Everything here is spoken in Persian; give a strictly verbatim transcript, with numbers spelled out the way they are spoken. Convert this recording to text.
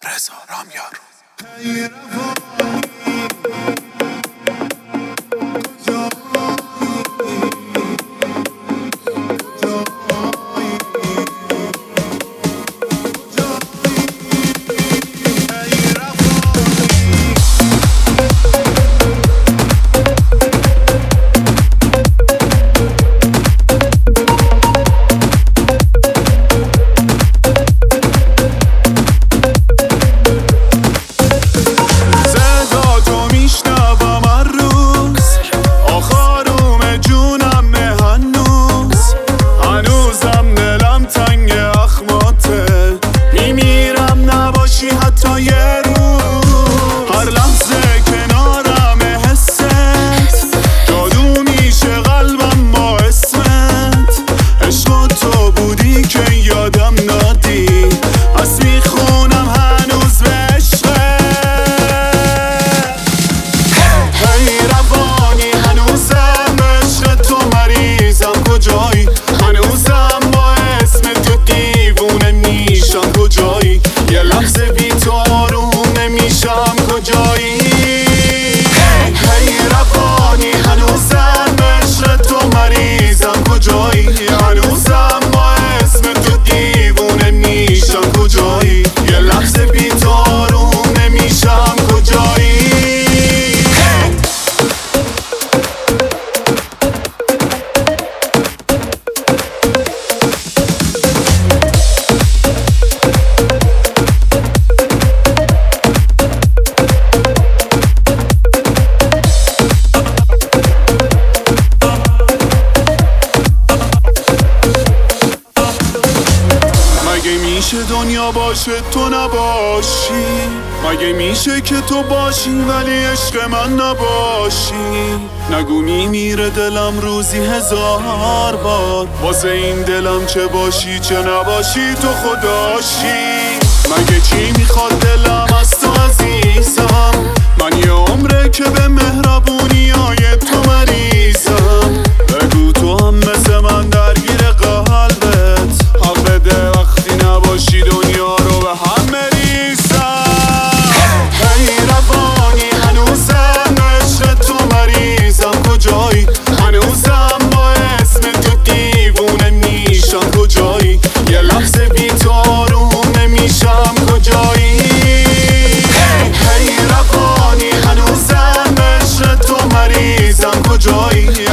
رضا رامیار. میشه دنیا باشه تو نباشی؟ مگه میشه که تو باشی ولی عشق من نباشی؟ نگو میمیره دلم روزی هزار بار واسه این دلم، چه باشی چه نباشی تو خداشی. مگه چی میخواد دلم از تو عزیزم؟ من یه عمره که به مهربونی های تو مریضم. بگو تو هم مثل من درگیر قلبت، حق بده وقتی نباشی دنیا رو به هم مریضم. هی روانی هنوزم عشق تو مریضم، کجایی؟ هنوزم با اسم تو دیوونه میشم، کجایی؟ یه لحظه بی تو آروم نمیشم، کجایی؟ هی روانی هنوزم عشق تو مریضم، کجایی؟